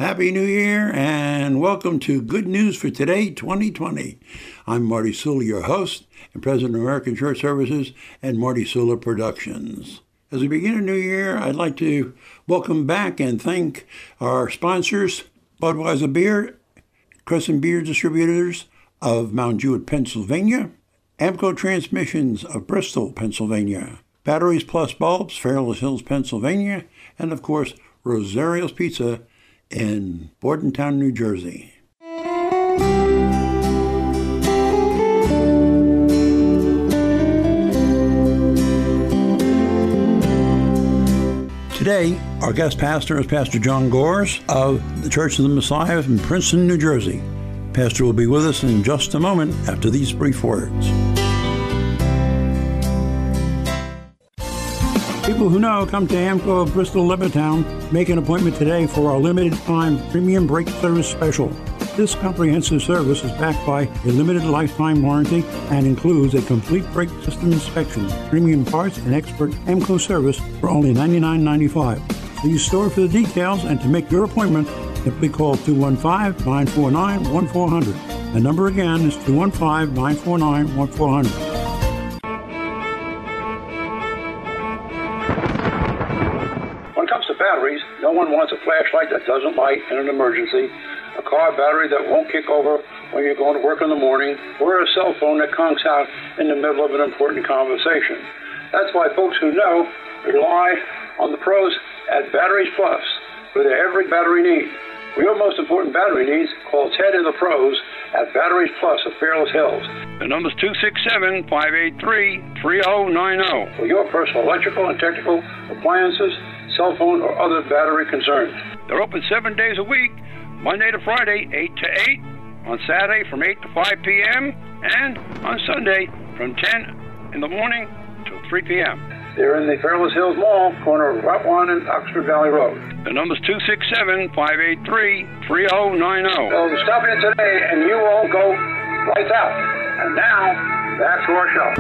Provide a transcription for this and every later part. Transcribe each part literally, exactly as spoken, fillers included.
Happy New Year and welcome to Good News for Today, twenty twenty. I'm Marty Sula, your host and president of American Church Services and Marty Sula Productions. As we begin a new year, I'd like to welcome back and thank our sponsors, Budweiser Beer, Crescent Beer Distributors of Mount Jewett, Pennsylvania, Amco Transmissions of Bristol, Pennsylvania, Batteries Plus Bulbs, Fairless Hills, Pennsylvania, and of course, Rosario's Pizza in Bordentown, New Jersey. Today, our guest pastor is Pastor John Gores of the Church of the Messiah in Princeton, New Jersey. Pastor will be with us in just a moment after these brief words. People who know, come to Amco of Bristol Levittown. Make an appointment today for our limited time premium brake service special. This comprehensive service is backed by a limited lifetime warranty and includes a complete brake system inspection, premium parts, and expert Amco service for only ninety-nine ninety-five. Please store for the details, and to make your appointment, simply call two one five, nine four nine, one four zero zero. The number again is two one five, nine four nine, one four zero zero. Batteries, no one wants a flashlight that doesn't light in an emergency, a car battery that won't kick over when you're going to work in the morning, or a cell phone that conks out in the middle of an important conversation. That's why folks who know rely on the pros at Batteries Plus for their every battery need. For your most important battery needs, call Ted and the pros at Batteries Plus of Fairless Hills. The number's two six seven, five eight three, three zero nine zero. For your personal electrical and technical appliances, cell phone, or other battery concerns. They're open seven days a week, Monday to Friday, eight to eight, on Saturday from eight to five p.m., and on Sunday from ten in the morning to three p.m. They're in the Fairless Hills Mall, corner of Route one and Oxford Valley Road. The number's two six seven, five eight three, three zero nine zero. So stop in today and you all go lights out. And now, back to our show.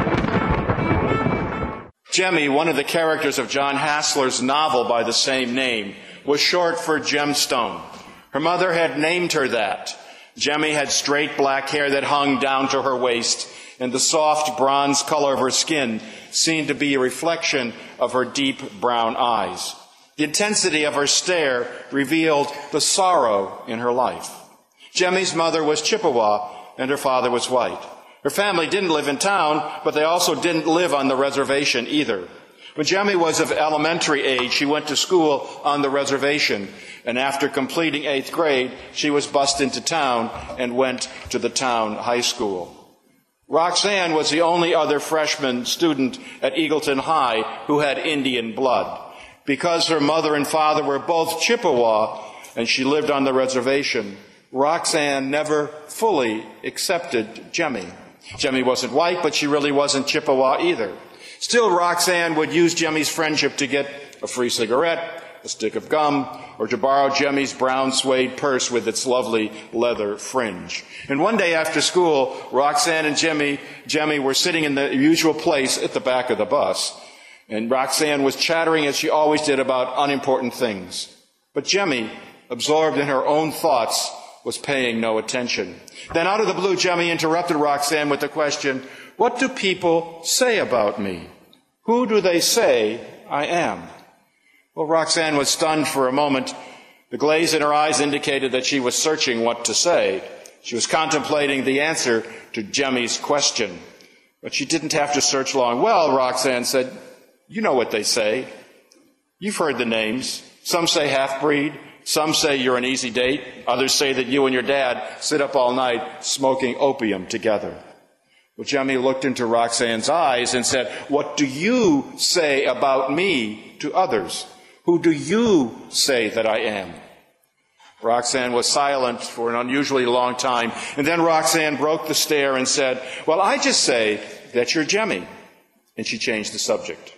Jemmy, one of the characters of John Hassler's novel by the same name, was short for Gemstone. Her mother had named her that. Jemmy had straight black hair that hung down to her waist, and the soft bronze color of her skin seemed to be a reflection of her deep brown eyes. The intensity of her stare revealed the sorrow in her life. Jemmy's mother was Chippewa, and her father was white. Her family didn't live in town, but they also didn't live on the reservation either. When Jemmy was of elementary age, she went to school on the reservation, and after completing eighth grade, she was bused into town and went to the town high school. Roxanne was the only other freshman student at Eagleton High who had Indian blood. Because her mother and father were both Chippewa and she lived on the reservation, Roxanne never fully accepted Jemmy. Jemmy wasn't white, but she really wasn't Chippewa either. Still, Roxanne would use Jemmy's friendship to get a free cigarette, a stick of gum, or to borrow Jemmy's brown suede purse with its lovely leather fringe. And one day after school, Roxanne and Jemmy, Jemmy were sitting in the usual place at the back of the bus. And Roxanne was chattering as she always did about unimportant things. But Jemmy, absorbed in her own thoughts, was paying no attention. Then out of the blue, Jemmy interrupted Roxanne with the question, "What do people say about me? Who do they say I am?" Well, Roxanne was stunned for a moment. The glaze in her eyes indicated that she was searching what to say. She was contemplating the answer to Jemmy's question. But she didn't have to search long. "Well," Roxanne said, "you know what they say. You've heard the names. Some say half-breed. Some say you're an easy date. Others say that you and your dad sit up all night smoking opium together." Well, Jemmy looked into Roxanne's eyes and said, "What do you say about me to others? Who do you say that I am?" Roxanne was silent for an unusually long time, and then Roxanne broke the stare and said, "Well, I just say that you're Jemmy." And she changed the subject.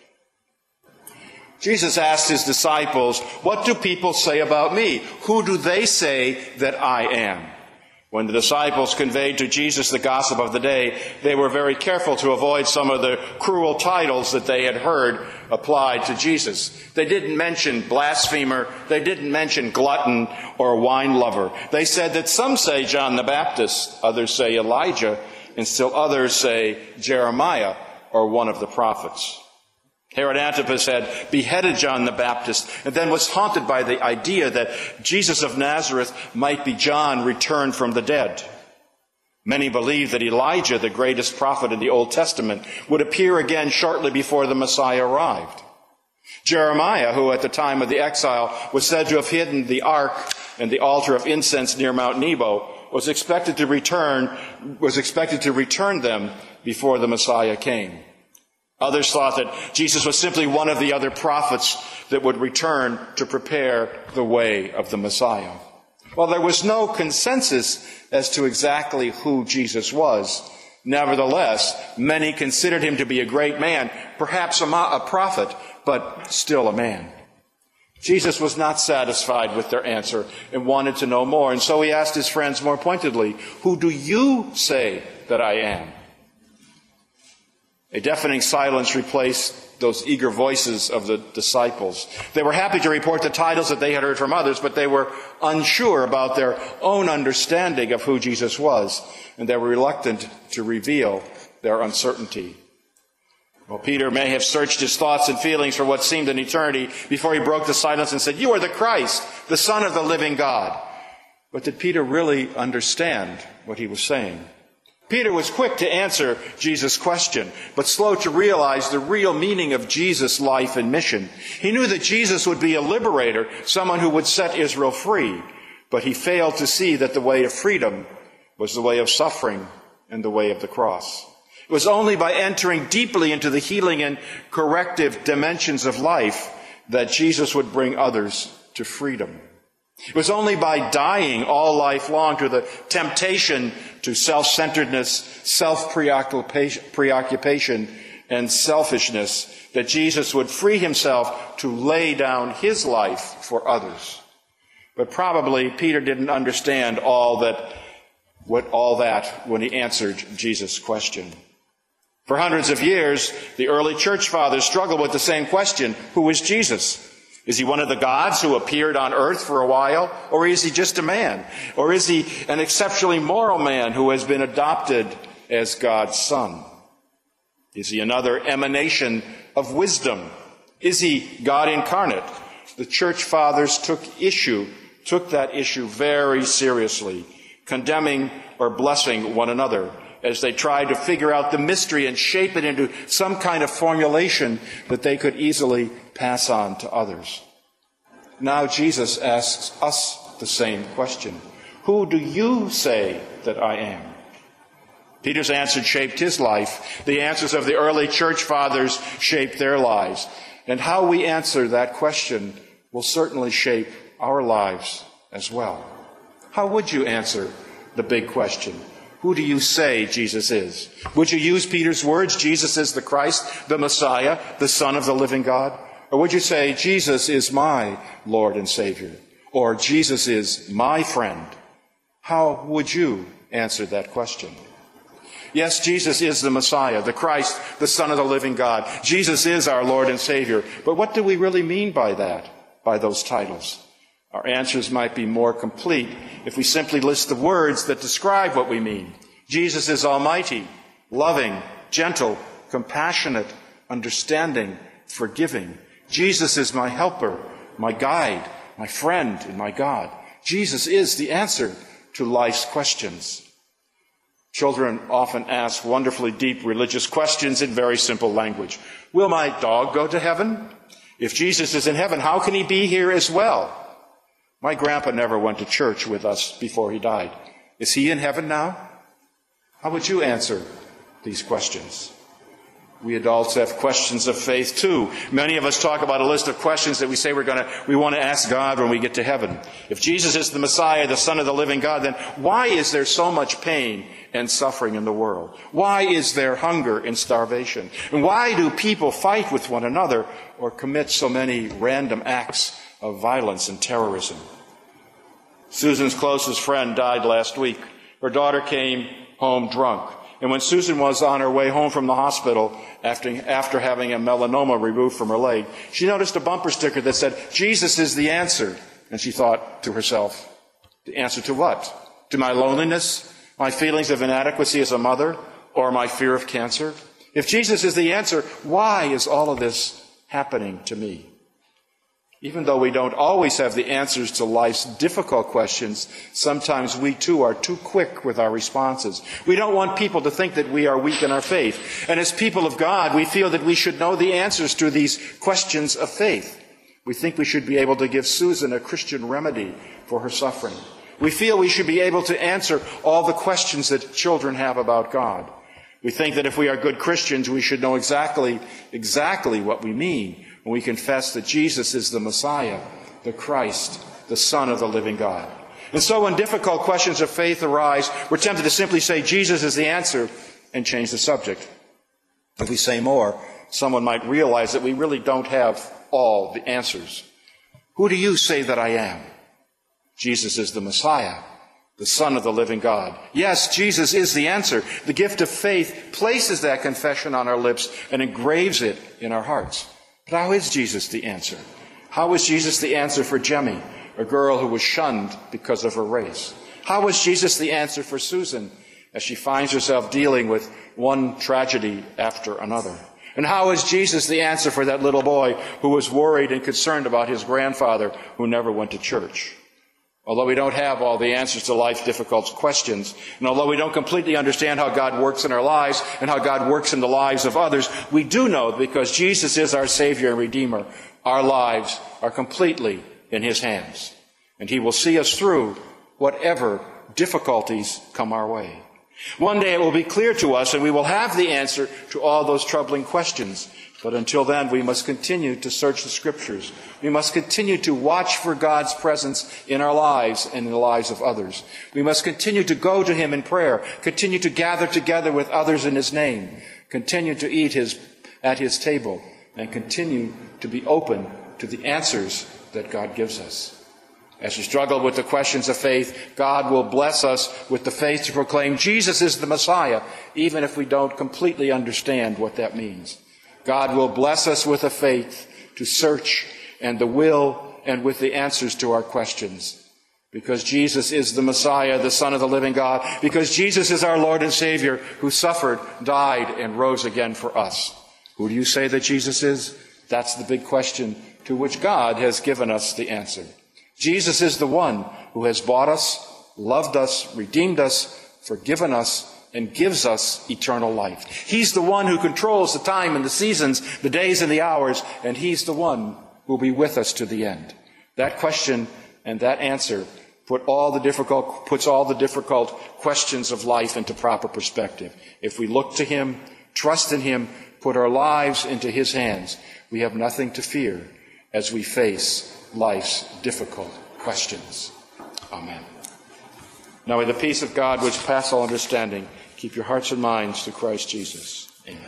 Jesus asked his disciples, "What do people say about me? Who do they say that I am?" When the disciples conveyed to Jesus the gossip of the day, they were very careful to avoid some of the cruel titles that they had heard applied to Jesus. They didn't mention blasphemer. They didn't mention glutton or wine lover. They said that some say John the Baptist, others say Elijah, and still others say Jeremiah or one of the prophets. Herod Antipas had beheaded John the Baptist and then was haunted by the idea that Jesus of Nazareth might be John returned from the dead. Many believed that Elijah, the greatest prophet in the Old Testament, would appear again shortly before the Messiah arrived. Jeremiah, who at the time of the exile was said to have hidden the ark and the altar of incense near Mount Nebo, was expected to return, was expected to return them before the Messiah came. Others thought that Jesus was simply one of the other prophets that would return to prepare the way of the Messiah. While there was no consensus as to exactly who Jesus was, nevertheless, many considered him to be a great man, perhaps a, a prophet, but still a man. Jesus was not satisfied with their answer and wanted to know more, and so he asked his friends more pointedly, "Who do you say that I am?" A deafening silence replaced those eager voices of the disciples. They were happy to report the titles that they had heard from others, but they were unsure about their own understanding of who Jesus was, and they were reluctant to reveal their uncertainty. Well, Peter may have searched his thoughts and feelings for what seemed an eternity before he broke the silence and said, "You are the Christ, the Son of the living God." But did Peter really understand what he was saying? Peter was quick to answer Jesus' question, but slow to realize the real meaning of Jesus' life and mission. He knew that Jesus would be a liberator, someone who would set Israel free, but he failed to see that the way of freedom was the way of suffering and the way of the cross. It was only by entering deeply into the healing and corrective dimensions of life that Jesus would bring others to freedom. It was only by dying all life long to the temptation to self-centeredness, self-preoccupation, and selfishness that Jesus would free himself to lay down his life for others. But probably Peter didn't understand all that, what all that when he answered Jesus' question. For hundreds of years, the early church fathers struggled with the same question: who is Jesus? Is he one of the gods who appeared on earth for a while? Or is he just a man? Or is he an exceptionally moral man who has been adopted as God's son? Is he another emanation of wisdom? Is he God incarnate? The church fathers took issue, took that issue very seriously, condemning or blessing one another as they tried to figure out the mystery and shape it into some kind of formulation that they could easily pass on to others. Now Jesus asks us the same question. Who do you say that I am? Peter's answer shaped his life. The answers of the early church fathers shaped their lives. And how we answer that question will certainly shape our lives as well. How would you answer the big question? Who do you say Jesus is? Would you use Peter's words, Jesus is the Christ, the Messiah, the Son of the living God? Or would you say, Jesus is my Lord and Savior? Or Jesus is my friend? How would you answer that question? Yes, Jesus is the Messiah, the Christ, the Son of the living God. Jesus is our Lord and Savior. But what do we really mean by that, by those titles? Our answers might be more complete if we simply list the words that describe what we mean. Jesus is almighty, loving, gentle, compassionate, understanding, forgiving. Jesus is my helper, my guide, my friend, and my God. Jesus is the answer to life's questions. Children often ask wonderfully deep religious questions in very simple language. Will my dog go to heaven? If Jesus is in heaven, how can he be here as well? My grandpa never went to church with us before he died. Is he in heaven now? How would you answer these questions? We adults have questions of faith too. Many of us talk about a list of questions that we say we're gonna, we want to ask God when we get to heaven. If Jesus is the Messiah, the Son of the living God, then why is there so much pain and suffering in the world? Why is there hunger and starvation? And why do people fight with one another or commit so many random acts of violence and terrorism? Susan's closest friend died last week. Her daughter came home drunk. And when Susan was on her way home from the hospital after, after having a melanoma removed from her leg, she noticed a bumper sticker that said, "Jesus is the answer." And she thought to herself, the answer to what? To my loneliness, my feelings of inadequacy as a mother, or my fear of cancer? If Jesus is the answer, why is all of this happening to me? Even though we don't always have the answers to life's difficult questions, sometimes we too are too quick with our responses. We don't want people to think that we are weak in our faith. And as people of God, we feel that we should know the answers to these questions of faith. We think we should be able to give Susan a Christian remedy for her suffering. We feel we should be able to answer all the questions that children have about God. We think that if we are good Christians, we should know exactly, exactly what we mean when we confess that Jesus is the Messiah, the Christ, the Son of the living God. And so when difficult questions of faith arise, we're tempted to simply say Jesus is the answer and change the subject. If we say more, someone might realize that we really don't have all the answers. Who do you say that I am? Jesus is the Messiah, the Son of the living God. Yes, Jesus is the answer. The gift of faith places that confession on our lips and engraves it in our hearts. But how is Jesus the answer? How is Jesus the answer for Jemmy, a girl who was shunned because of her race? How is Jesus the answer for Susan as she finds herself dealing with one tragedy after another? And how is Jesus the answer for that little boy who was worried and concerned about his grandfather who never went to church? Although we don't have all the answers to life's difficult questions, and although we don't completely understand how God works in our lives and how God works in the lives of others, we do know that because Jesus is our Savior and Redeemer, our lives are completely in His hands. And He will see us through whatever difficulties come our way. One day it will be clear to us and we will have the answer to all those troubling questions. But until then, we must continue to search the Scriptures. We must continue to watch for God's presence in our lives and in the lives of others. We must continue to go to Him in prayer, continue to gather together with others in His name, continue to eat his, at His table, and continue to be open to the answers that God gives us. As we struggle with the questions of faith, God will bless us with the faith to proclaim Jesus is the Messiah, even if we don't completely understand what that means. God will bless us with a faith to search and the will and with the answers to our questions. Because Jesus is the Messiah, the Son of the living God. Because Jesus is our Lord and Savior who suffered, died, and rose again for us. Who do you say that Jesus is? That's the big question to which God has given us the answer. Jesus is the one who has bought us, loved us, redeemed us, forgiven us, and gives us eternal life. He's the one who controls the time and the seasons, the days and the hours, and He's the one who will be with us to the end. That question and that answer put all the difficult, puts all the difficult questions of life into proper perspective. If we look to Him, trust in Him, put our lives into His hands, we have nothing to fear as we face life's difficult questions. Amen. Now may the peace of God, which passes all understanding, keep your hearts and minds to Christ Jesus. Amen.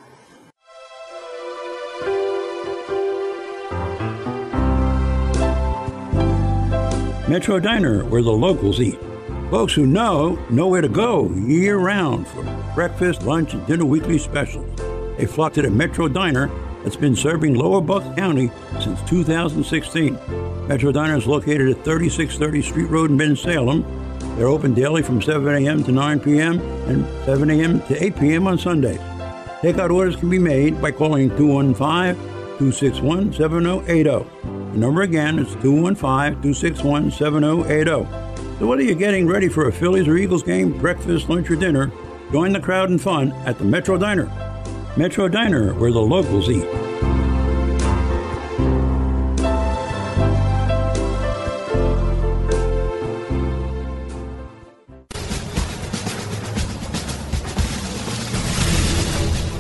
Metro Diner, where the locals eat. Folks who know, know where to go year-round for breakfast, lunch, and dinner weekly specials. They flock to the Metro Diner that's been serving Lower Bucks County since two thousand sixteen. Metro Diner is located at thirty-six thirty Street Road in Bensalem. They're open daily from seven a.m. to nine p.m. and seven a.m. to eight p.m. on Sundays. Takeout orders can be made by calling two one five, two six one, seven zero eight zero. The number again is two one five, two six one, seven zero eight zero. So whether you're getting ready for a Phillies or Eagles game, breakfast, lunch, or dinner, join the crowd and fun at the Metro Diner. Metro Diner, where the locals eat.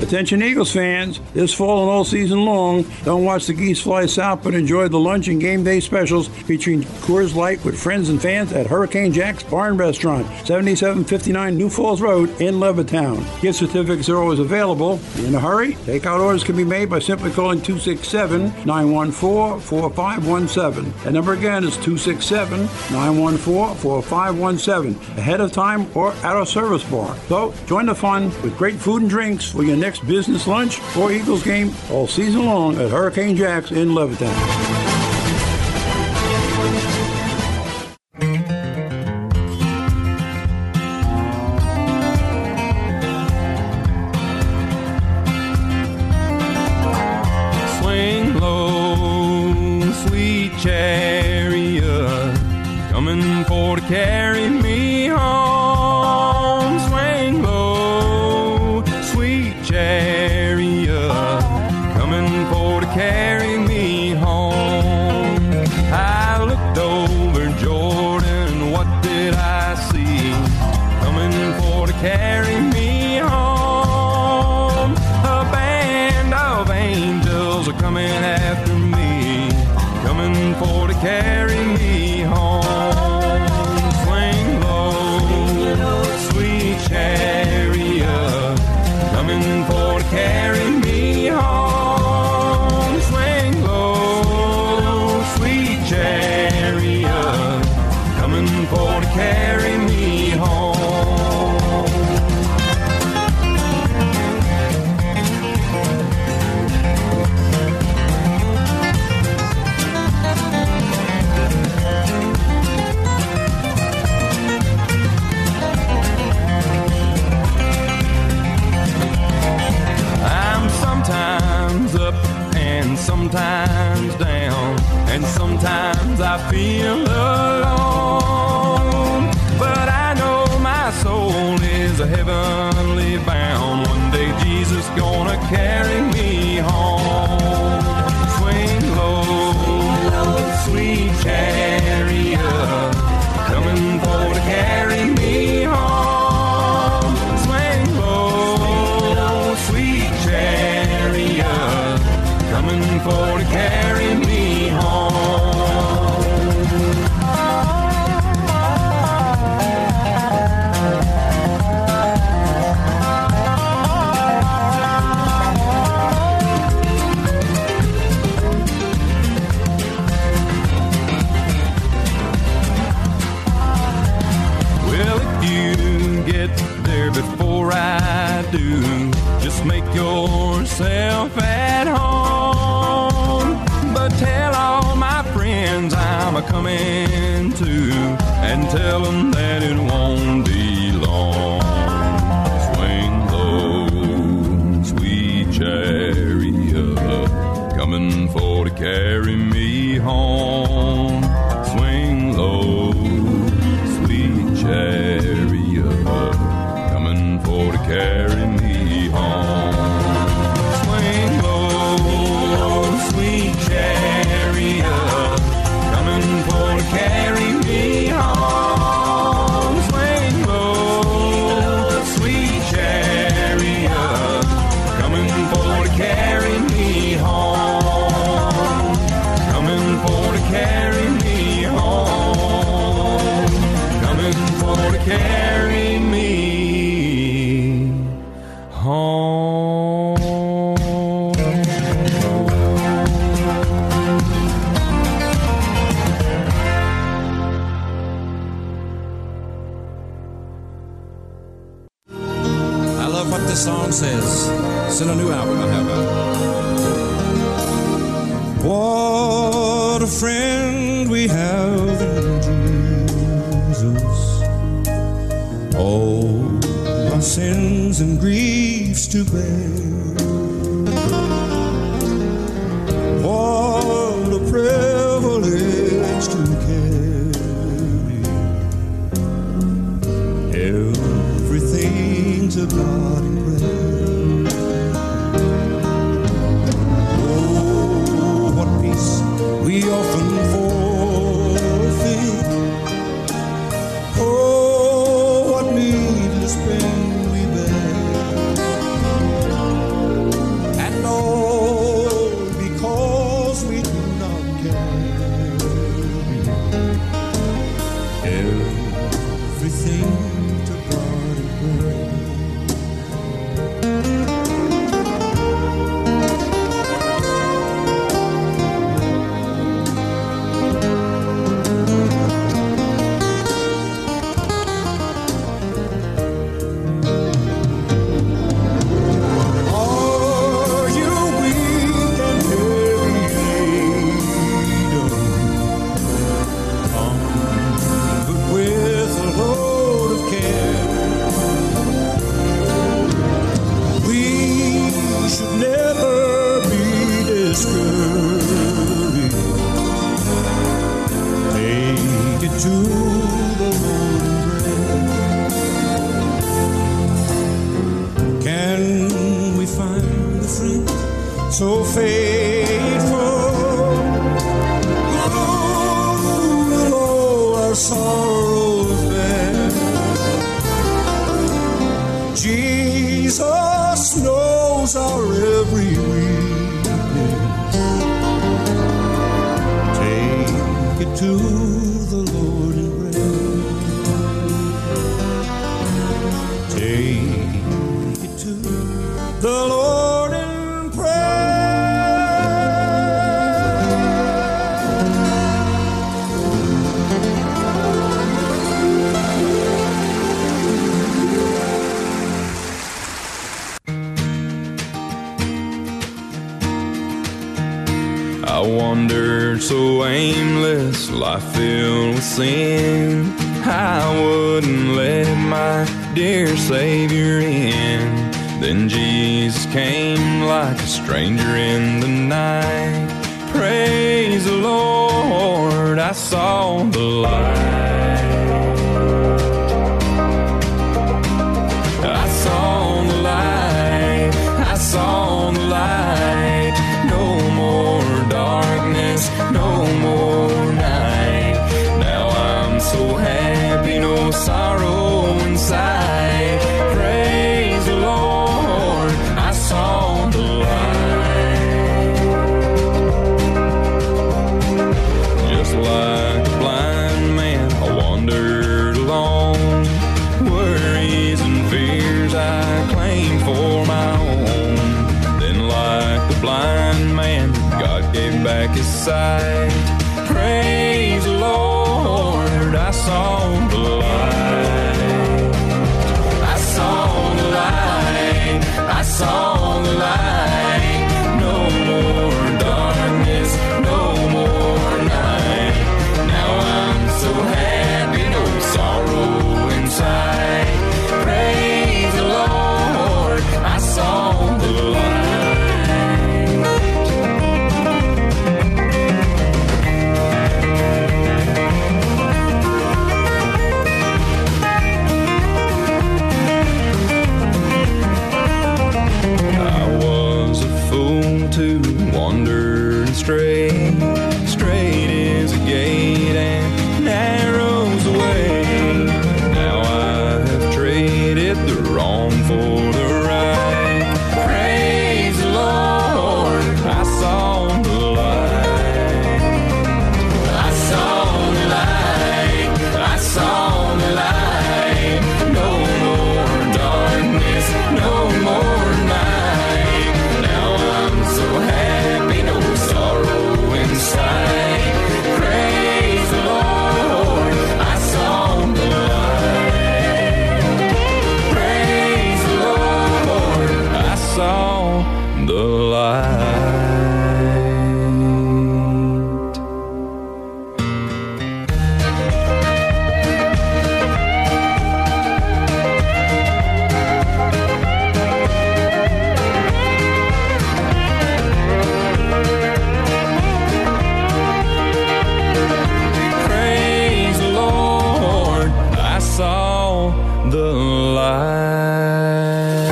Attention Eagles fans, this fall and all season long, don't watch the Geese fly south, but enjoy the lunch and game day specials featuring Coors Light with friends and fans at Hurricane Jack's Bar and Restaurant, seventy-seven fifty-nine New Falls Road in Levittown. Gift certificates are always available. In a hurry, takeout orders can be made by simply calling two six seven, nine one four, four five one seven. The number again is two six seven, nine one four, four five one seven, ahead of time or at our service bar. So, join the fun with great food and drinks for your next business lunch or Eagles game all season long at Hurricane Jack's in Levittown. Swing low, sweet chariot, coming for to carry me home. Swing low, sweet chariot, coming for to carry me home. I looked over Jordan, what did I see? Coming for to carry me home. A band of angels are coming after me, coming for to carry me home. Swing low, sweet chariot, coming for to carry me home. Swing low, sweet chariot, coming for to carry me home. Sometimes up and sometimes down, and sometimes I feel alone. But I know my soul is a heavenly bound. One day Jesus gonna carry me home. Swing low, sweet chariot, coming for to carry me home. Swing low, sweet chariot, coming for to carry me home. Well, if you get there before I do, just make yourself at home. But tell all my friends I'm a-coming too, and tell them that it won't be long. Swing low, sweet chariot, coming for to carry me home. Swing low, sweet chariot, coming for to carry me home. Swing low, sweet chariot, coming for to carry me home. Swing low, sweet chariot, coming for to carry me home. Coming for to carry me home. Coming for to carry me home. I love what this song says. It's in a new album I have out. What a friend we have in Jesus. All my sins and griefs to bear. What a privilege to carry everything to God in prayer. Oh, what peace we often forfeit. Oh, what needless pain we bear. everything to God in prayer. So faithful, who will all our sorrows bear. Jesus knows our every weakness. Take it to the Lord in prayer. Take it to the Lord in I wandered so aimless, life filled with sin. I wouldn't let my dear Savior in. Then Jesus came like a stranger in the night. Praise the Lord, I saw the light. I saw the light, I saw the light. No more darkness, no more night. Now I'm so happy, no sorrow inside. Praise the Lord, I saw the light. Just like a blind man, I wandered alone. Worries and fears I claimed for my own. Then like the blind man, God gave back his sight. Praise the Lord, I saw the light. I saw the light, I saw the light. No more darkness, no more night. Now I'm so happy, no sorrow inside. Praise the Lord, I saw the light. To wander and stray. Straight is a gate and narrow's the way. Now I have traded the wrong for the right. Praise the Lord, I saw the light. I saw the light, I saw the light. No more darkness, no more night. Now I'm so happy, no sorrow inside. Praise the Lord, I saw the light. Praise the Lord, I saw the light. Praise the Lord, I saw the light.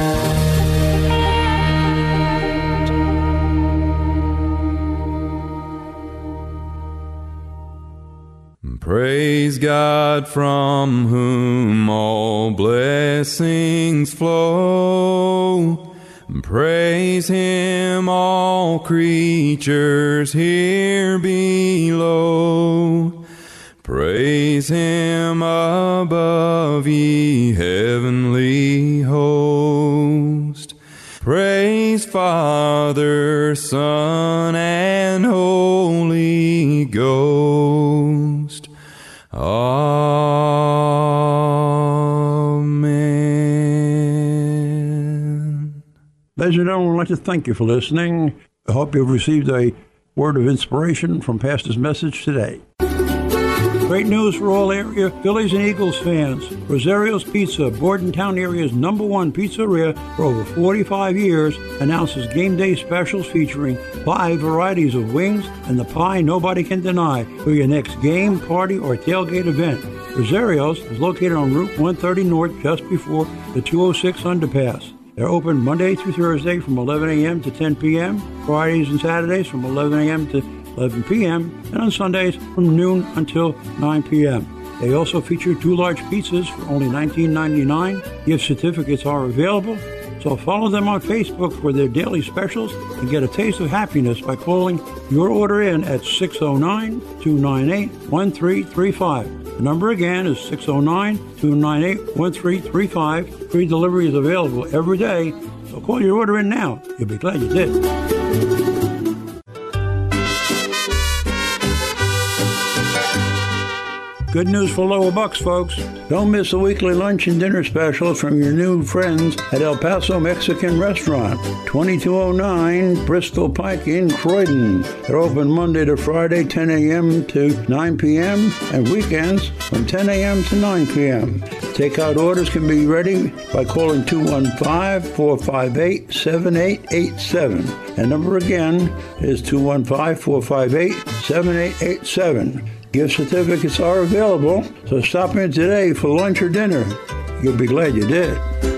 Praise God from whom all blessings flow. Praise Him, all creatures here below. Praise him above, ye heavenly host. Praise Father, Son, and Holy Ghost. Amen. Ladies and gentlemen, I'd like to thank you for listening. I hope you've received a word of inspiration from Pastor's message today. Great news for all area Phillies and Eagles fans. Rosario's Pizza, Bordentown area's number one pizzeria for over forty-five years, announces game day specials featuring five varieties of wings and the pie nobody can deny for your next game, party, or tailgate event. Rosario's is located on Route one thirty North, just before the two oh six underpass. They're open Monday through Thursday from eleven a.m. to ten p.m., Fridays and Saturdays from eleven a.m. to eleven p.m., and on Sundays from noon until nine p.m. They also feature two large pizzas for only nineteen ninety-nine dollars. Gift certificates are available, so follow them on Facebook for their daily specials and get a taste of happiness by calling your order in at six oh nine, two nine eight, one three three five. The number again is six oh nine, two nine eight, one three three five. Free delivery is available every day, so call your order in now. You'll be glad you did. Good news for lower bucks, folks. Don't miss the weekly lunch and dinner special from your new friends at El Paso Mexican Restaurant, twenty-two oh nine Bristol Pike in Croydon. They're open Monday to Friday, ten a.m. to nine p.m., and weekends from ten a.m. to nine p.m. Takeout orders can be ready by calling two one five, four five eight, seven eight eight seven. And number again is two one five, four five eight, seven eight eight seven. Gift certificates are available, so stop in today for lunch or dinner. You'll be glad you did.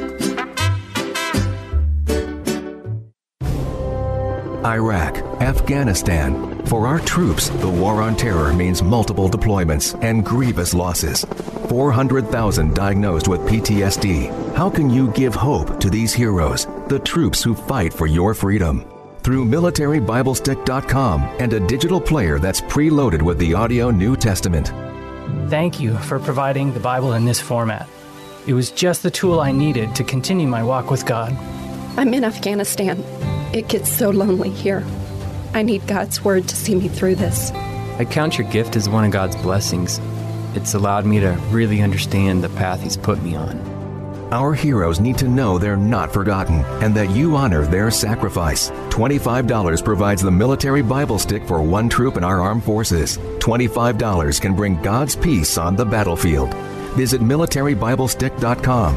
Iraq, Afghanistan. For our troops, the war on terror means multiple deployments and grievous losses. four hundred thousand diagnosed with P T S D. How can you give hope to these heroes, the troops who fight for your freedom? Through military bible stick dot com and a digital player that's preloaded with the audio New Testament. Thank you for providing the Bible in this format. It was just the tool I needed to continue my walk with God. I'm in Afghanistan. It gets so lonely here. I need God's Word to see me through this. I count your gift as one of God's blessings. It's allowed me to really understand the path He's put me on. Our heroes need to know they're not forgotten and that you honor their sacrifice. twenty-five dollars provides the military Bible stick for one troop in our armed forces. twenty-five dollars can bring God's peace on the battlefield. Visit military bible stick dot com.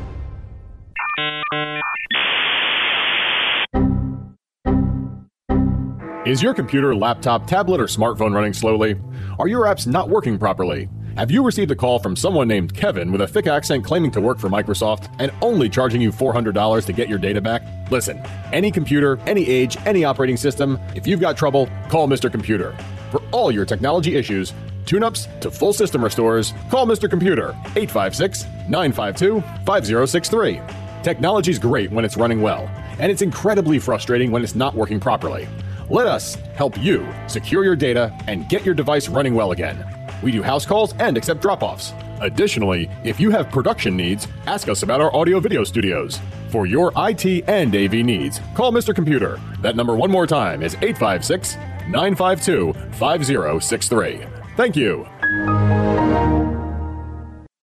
Is your computer, laptop, tablet, or smartphone running slowly? Are your apps not working properly? Have you received a call from someone named Kevin with a thick accent claiming to work for Microsoft and only charging you four hundred dollars to get your data back? Listen, any computer, any age, any operating system, if you've got trouble, call Mister Computer. For all your technology issues, tune-ups to full system restores, call Mister Computer, eight five six, nine five two, five zero six three. Technology's great when it's running well, and it's incredibly frustrating when it's not working properly. Let us help you secure your data and get your device running well again. We do house calls and accept drop-offs. Additionally, if you have production needs, ask us about our audio-video studios. For your I T and A V needs, call Mister Computer. That number one more time is eight five six, nine five two, five zero six three. Thank you.